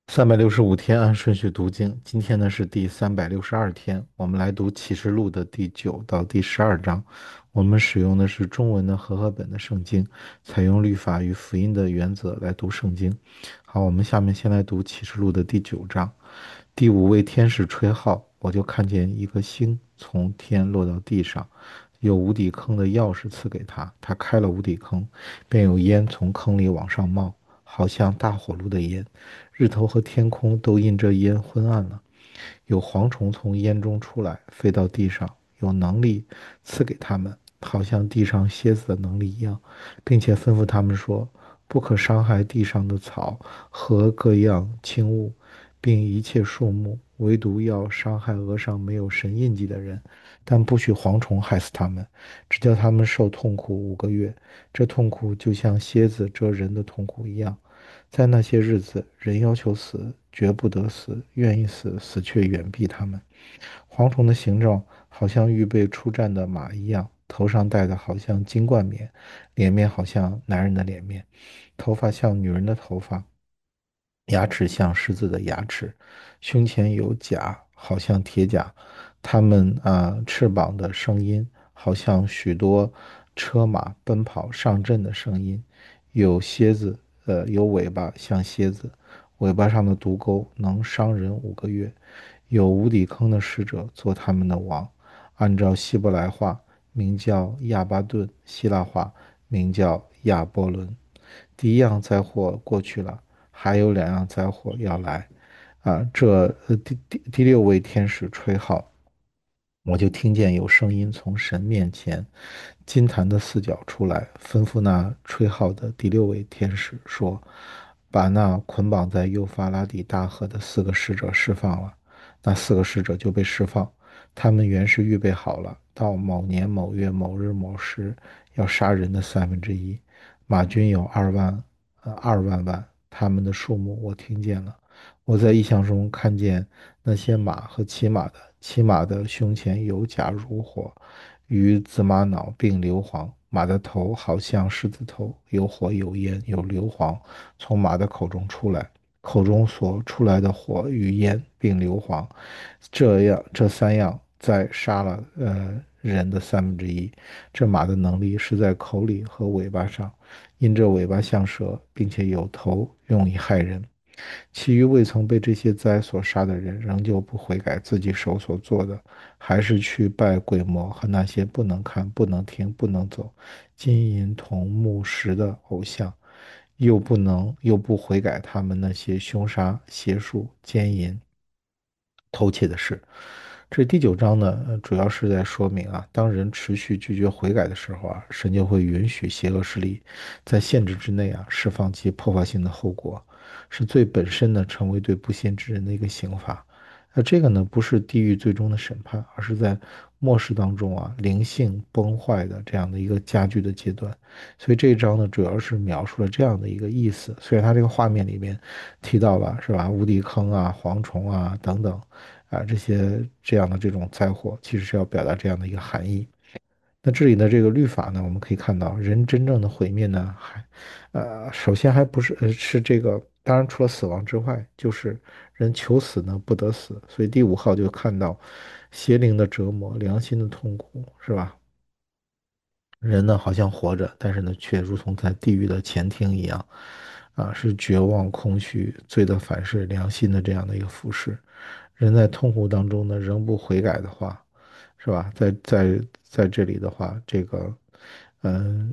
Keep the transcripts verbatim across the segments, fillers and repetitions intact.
三百六十五天按顺序读经，今天呢是第三百六十二天，我们来读启示录的第九到第十二章。我们使用的是中文的和合本的圣经，采用律法与福音的原则来读圣经。好，我们下面先来读启示录的第九章。第五位天使吹号，我就看见一个星从天落到地上，有无底坑的钥匙赐给他，他开了无底坑，便有烟从坑里往上冒，好像大火炉的烟。日头和天空都因这烟昏暗了。有蝗虫从烟中出来，飞到地上，有能力赐给他们，好像地上蝎子的能力一样，并且吩咐他们说：不可伤害地上的草和各样轻物，并一切树木，唯独要伤害额上没有神印记的人，但不许蝗虫害死他们，只叫他们受痛苦五个月。这痛苦就像蝎子蛰人的痛苦一样。在那些日子，人要求死，绝不得死；愿意死，死却远避他们。蝗虫的形状好像预备出战的马一样，头上戴的好像金冠冕，脸面好像男人的脸面，头发像女人的头发，牙齿像狮子的牙齿，胸前有甲，好像铁甲。它们啊，翅膀的声音好像许多车马奔跑上阵的声音。有蝎子，呃，有尾巴像蝎子，尾巴上的毒钩能伤人五个月。有无底坑的使者做他们的王，按照希伯来话名叫亚巴顿，希腊话名叫亚波伦。第一样灾祸过去了，还有两样灾祸要来。啊，这呃第第第六位天使吹号，我就听见有声音从神面前金坛的四角出来，吩咐那吹号的第六位天使说：把那捆绑在幼发拉底大河的四个使者释放了。那四个使者就被释放，他们原是预备好了，到某年某月某日某时要杀人的三分之一。马军有二万，呃，二万万，他们的数目我听见了。我在异象中看见那些马和骑马的，骑马的胸前有甲如火，与紫玛瑙并硫磺。马的头好像狮子头，有火有烟有硫磺从马的口中出来，口中所出来的火与烟并硫磺，这样这三样再杀了呃人的三分之一。这马的能力是在口里和尾巴上，因这尾巴像蛇，并且有头用以害人。其余未曾被这些灾所杀的人，仍旧不悔改自己手所做的，还是去拜鬼魔和那些不能看、不能听、不能走、金银铜木石的偶像，又不能又不悔改他们那些凶杀、邪术、奸淫、偷窃的事。这第九章呢，呃主要是在说明啊，当人持续拒绝悔改的时候啊，神就会允许邪恶势力在限制之内啊，释放其破坏性的后果，是最本身呢成为对不信之人的一个刑罚。那这个呢，不是地狱最终的审判，而是在末世当中啊，灵性崩坏的这样的一个加剧的阶段。所以这一章呢，主要是描述了这样的一个意思。虽然它这个画面里面提到了是吧，无底坑啊、蝗虫啊等等啊这些这样的这种灾祸，其实是要表达这样的一个含义。那这里的这个律法呢，我们可以看到，人真正的毁灭呢，还，呃，首先还不是，呃，是这个，当然除了死亡之外，就是人求死呢不得死，所以第五号就看到邪灵的折磨、良心的痛苦，是吧？人呢好像活着，但是呢却如同在地狱的前厅一样，啊，是绝望、空虚、罪的反噬、良心的这样的一个俯视。人在痛苦当中呢，仍不悔改的话，是吧？在在在这里的话，这个，嗯，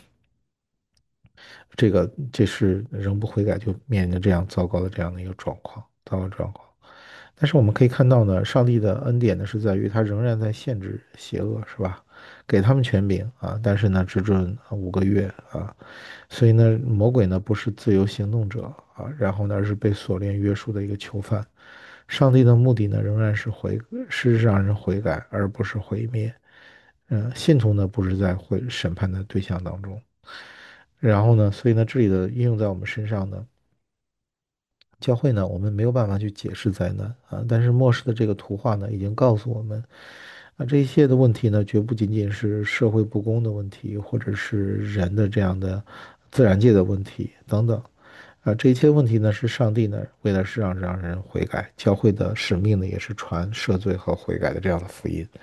这个这是仍不悔改，就面临着这样糟糕的这样的一个状况，糟糕的状况。但是我们可以看到呢，上帝的恩典呢是在于他仍然在限制邪恶，是吧？给他们权柄啊，但是呢只准啊五个月啊，所以呢魔鬼呢不是自由行动者啊，然后呢而是被锁链约束的一个囚犯。上帝的目的呢仍然是悔，是让人悔改，而不是毁灭。嗯，信徒呢不是在会审判的对象当中。然后呢，所以呢这里的应用在我们身上呢。教会呢，我们没有办法去解释灾难啊，但是末世的这个图画呢，已经告诉我们，啊，这一切的问题呢，绝不仅仅是社会不公的问题，或者是人的这样的自然界的问题等等， 啊，这一切问题呢，是上帝呢，为了是让让人悔改，教会的使命呢，也是传赦罪和悔改的这样的福音。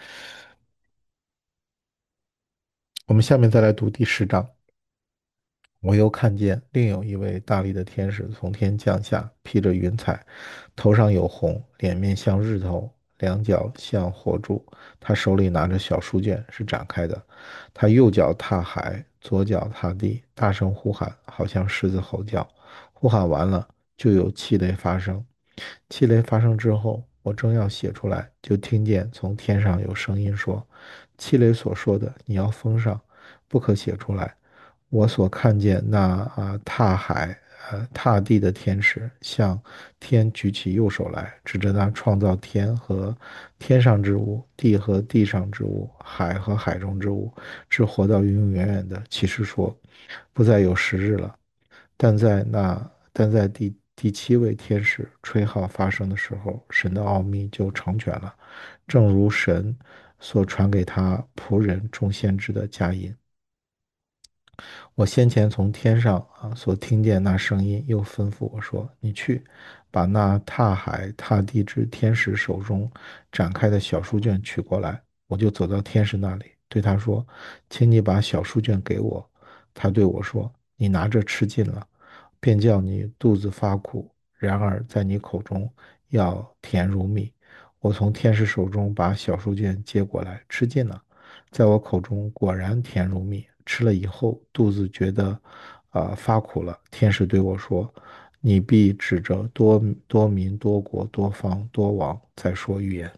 我们下面再来读第十章。我又看见另有一位大力的天使从天降下，披着云彩，头上有红，脸面像日头，两脚像火柱。他手里拿着小书卷，是展开的。他右脚踏海，左脚踏地，大声呼喊，好像狮子吼叫。呼喊完了，就有气雷发生。气雷发生之后，我正要写出来，就听见从天上有声音说：“气雷所说的，你要封上，不可写出来。”我所看见那啊踏海、呃踏地的天使，向天举起右手来，指着那创造天和天上之物、地和地上之物、海和海中之物，直活到永永远远的，启示说：不再有时日了。但在那但在第第七位天使吹号发生的时候，神的奥秘就成全了，正如神所传给他仆人众先知的佳音。我先前从天上啊所听见那声音，又吩咐我说：“你去，把那踏海踏地之天使手中展开的小书卷取过来。”我就走到天使那里，对他说：“请你把小书卷给我。”他对我说：“你拿着吃尽了，便叫你肚子发苦；然而在你口中要甜如蜜。”我从天使手中把小书卷接过来，吃尽了。在我口中果然甜如蜜。吃了以后，肚子觉得啊、呃发苦了。天使对我说：“你必指着多多民、多国、多方、多王再说预言。”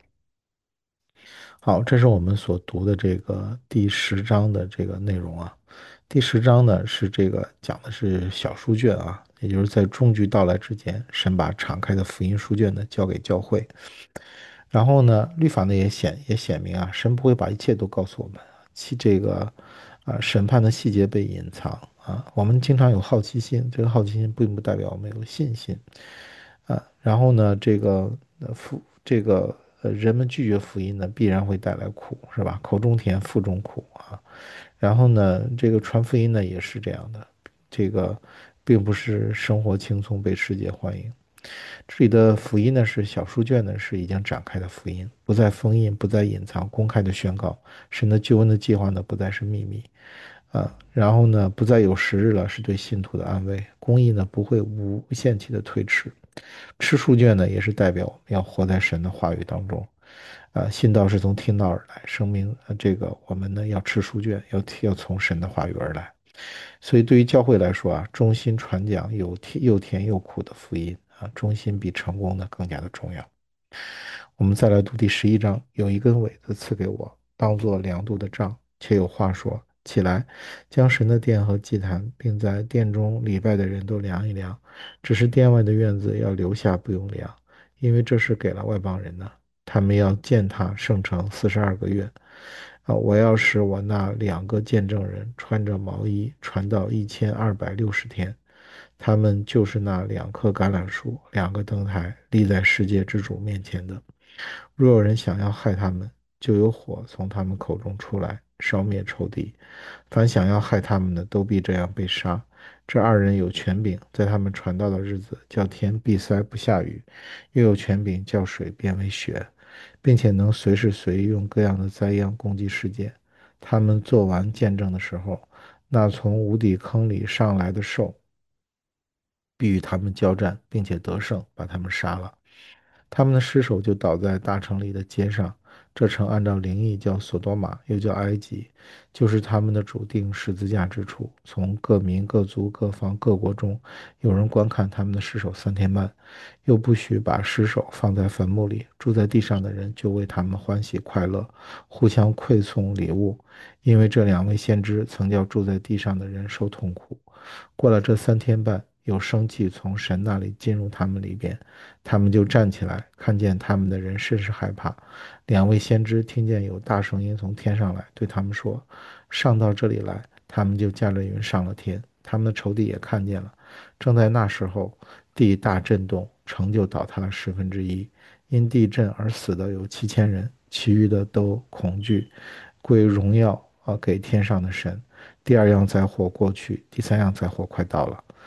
好，这是我们所读的这个第十章的这个内容啊。第十章呢是这个讲的是小书卷啊，也就是在终局到来之前，神把敞开的福音书卷呢交给教会。然后呢，律法呢也显也显明啊，神不会把一切都告诉我们，其这个啊审判的细节被隐藏啊。我们经常有好奇心，这个好奇心并不代表我们有信心啊。然后呢，这个呃福这个呃人们拒绝福音呢，必然会带来苦，是吧？口中甜，腹中苦啊。然后呢，这个传福音呢也是这样的，这个并不是生活轻松被世界欢迎。这里的福音呢是小书卷呢是已经展开的福音，不再封印，不再隐藏，公开的宣告神的救恩的计划呢不再是秘密啊。然后呢不再有时日了，是对信徒的安慰，公义呢不会无限期的推迟。吃书卷呢也是代表我们要活在神的话语当中。啊，信道是从听道而来，生命呃这个我们呢要吃书卷，要要从神的话语而来。所以对于教会来说啊，忠心传讲有甜又甜又苦的福音啊，忠心比成功呢更加的重要。我们再来读第十一章，有一根苇子赐给我，当作量度的杖，且有话说：起来，将神的殿和祭坛，并在殿中礼拜的人都量一量。只是殿外的院子要留下，不用量，因为这是给了外邦人的。他们要践踏圣城四十二个月。啊，我要使我那两个见证人穿着毛衣传到一千二百六十天。他们就是那两棵橄榄树，两个灯台，立在世界之主面前的。若有人想要害他们，就有火从他们口中出来，烧灭仇敌。凡想要害他们的，都必这样被杀。这二人有权柄，在他们传道的日子，叫天闭塞不下雨，又有权柄叫水变为血，并且能随时随地用各样的灾殃攻击世界。他们做完见证的时候，那从无底坑里上来的兽必与他们交战，并且得胜，把他们杀了。他们的尸首就倒在大城里的街上。这城按照灵异叫索多玛，又叫埃及，就是他们的主定十字架之处。从各民、各族、各方、各国中，有人观看他们的尸首三天半，又不许把尸首放在坟墓里。住在地上的人就为他们欢喜快乐，互相馈送礼物，因为这两位先知曾叫住在地上的人受痛苦。过了这三天半，有生气从神那里进入他们里边，他们就站起来，看见他们的人甚是害怕。两位先知听见有大声音从天上来，对他们说：上到这里来。他们就驾着云上了天。他们的仇敌也看见了。正在那时候，地大震动，城就倒塌了十分之一。因地震而死的有七千人，其余的都恐惧，归荣耀啊给天上的神。第二样灾祸过去，第三样灾祸快到了。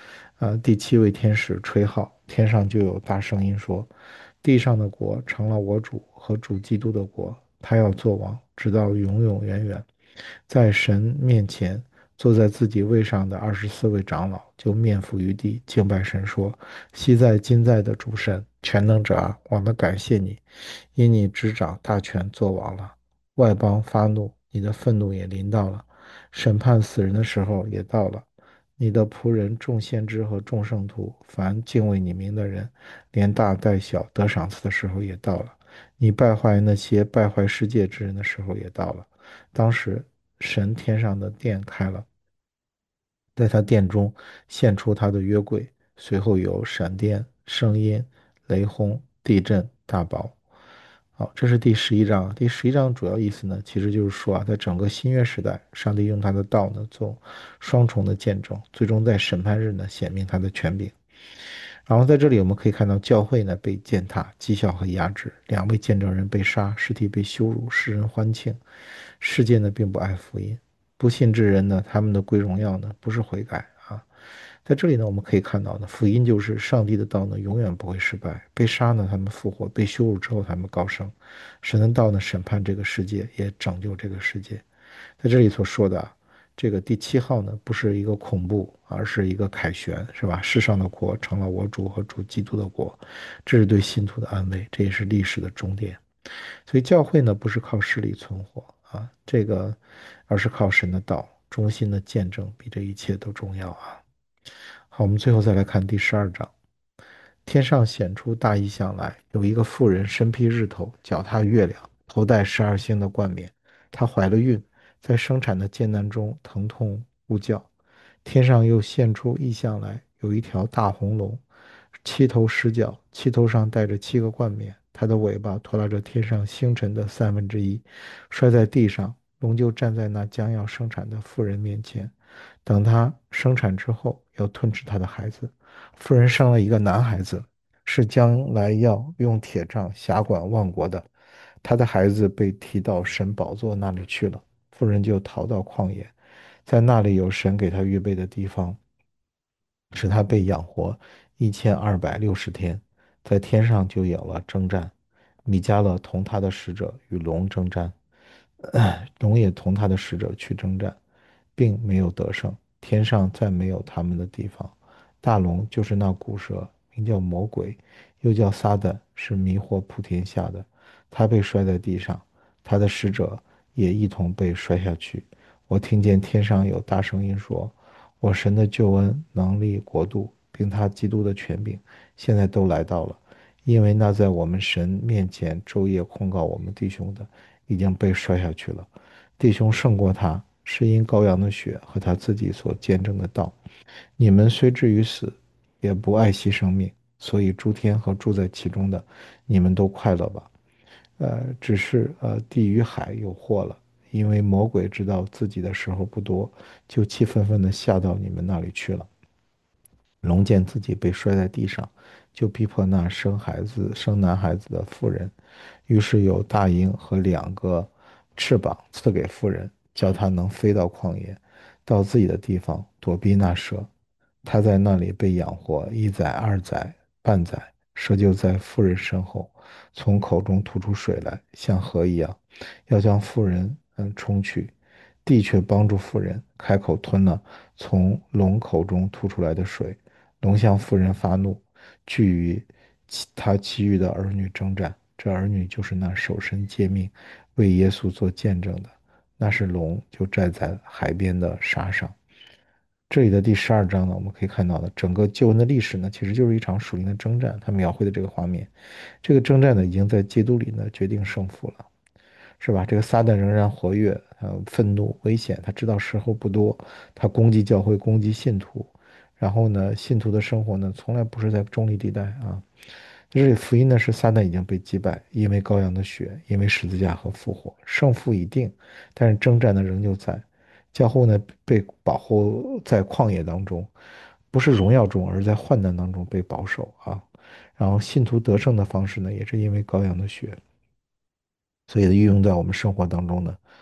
啊，第七位天使吹号，天上就有大声音说：地上的国成了我主和主基督的国，他要做王，直到永永远远。在神面前坐在自己位上的二十四位长老就面伏于地，敬拜神说：昔在今在的主神，全能者啊，我们感谢你，因你执掌大权做王了。外邦发怒，你的愤怒也临到了，审判死人的时候也到了。你的仆人众先知和众圣徒，凡敬畏你名的人，连大带小得赏赐的时候也到了。你败坏那些败坏世界之人的时候也到了。当时，神天上的殿开了，在他殿中现出他的约柜，随后有闪电、声音、雷轰、地震、大雹。好，这是第十一章。第十一章主要意思呢，其实就是说啊，在整个新约时代，上帝用他的道呢做双重的见证，最终在审判日呢显明他的权柄。然后在这里我们可以看到，教会呢被践踏、讥笑和压制，两位见证人被杀，尸体被羞辱，世人欢庆。世界呢并不爱福音，不信之人呢，他们的归荣耀呢不是悔改啊。在这里呢，我们可以看到呢，福音就是上帝的道呢永远不会失败。被杀呢，他们复活；被羞辱之后，他们高升。神的道呢审判这个世界，也拯救这个世界。在这里所说的啊这个第七号呢，不是一个恐怖，而是一个凯旋，是吧？世上的国成了我主和主基督的国，这是对信徒的安慰，这也是历史的终点。所以教会呢，不是靠势力存活啊，这个，而是靠神的道，忠心的见证比这一切都重要啊。好，我们最后再来看第十二章。天上显出大异象来，有一个妇人身披日头，脚踏月亮，头戴十二星的冠冕。她怀了孕，在生产的艰难中疼痛呼叫。天上又现出异象来，有一条大红龙，七头十角，七头上带着七个冠冕。它的尾巴拖拉着天上星辰的三分之一，摔在地上。龙就站在那将要生产的妇人面前，等她生产之后，要吞吃她的孩子。妇人生了一个男孩子，是将来要用铁杖辖管万国的。他的孩子被提到神宝座那里去了，妇人就逃到旷野，在那里有神给他预备的地方，使他被养活一千二百六十天，在天上就有了征战。米迦勒同他的使者与龙征战，龙也同他的使者去征战，并没有得胜。天上再没有他们的地方。大龙就是那古蛇，名叫魔鬼，又叫撒旦，是迷惑普天下的。他被摔在地上，他的使者也一同被摔下去。我听见天上有大声音说：我神的救恩、能力、国度，并他基督的权柄，现在都来到了，因为那在我们神面前昼夜控告我们弟兄的，已经被摔下去了。弟兄胜过他，是因羔羊的血和他自己所见证的道。你们虽至于死，也不爱惜生命，所以诸天和住在其中的，你们都快乐吧。呃，只是呃，地与海有祸了，因为魔鬼知道自己的时候不多，就气愤愤地下到你们那里去了。龙见自己被摔在地上，就逼迫那生孩子、生男孩子的妇人。于是有大鹰和两个翅膀赐给妇人，叫她能飞到旷野，到自己的地方躲避那蛇。她在那里被养活一载、二载、半载，蛇就在妇人身后，从口中吐出水来，像河一样，要将妇人嗯冲去。地却帮助妇人，开口吞了从龙口中吐出来的水。龙向妇人发怒，去与其他其余的儿女征战。这儿女就是那守身诫命、为耶稣做见证的。那是龙就站在海边的沙上。这里的第十二章呢，我们可以看到的整个救恩的历史呢，其实就是一场属灵的征战。它描绘的这个画面，这个征战呢，已经在基督里呢决定胜负了。是吧？这个撒旦仍然活跃，呃，愤怒、危险，他知道时候不多，他攻击教会，攻击信徒，然后呢，信徒的生活呢，从来不是在中立地带啊。这里福音呢是撒旦已经被击败，因为羔羊的血，因为十字架和复活，胜负已定，但是征战呢仍旧在。教会呢被保护在旷野当中，不是荣耀中，而在患难当中被保守啊。然后信徒得胜的方式呢，也是因为羔羊的血。所以运用在我们生活当中呢，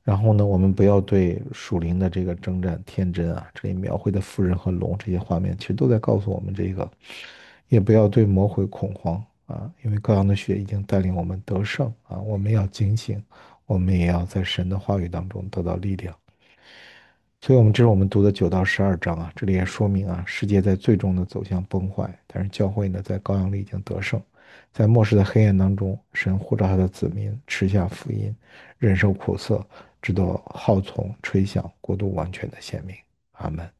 然后呢，我们不要对属灵的这个征战天真啊，这里描绘的妇人和龙这些画面，其实都在告诉我们这个，也不要对魔鬼恐慌啊，因为羔羊的血已经带领我们得胜啊，我们要警醒，我们也要在神的话语当中得到力量。所以，我们这是我们读的九到十二章啊，这里也说明啊，世界在最终的走向崩坏，但是教会呢，在羔羊里已经得胜，在末世的黑暗当中，神呼召他的子民吃下福音，忍受苦涩，直到号筒吹响，国度完全的显明。阿门。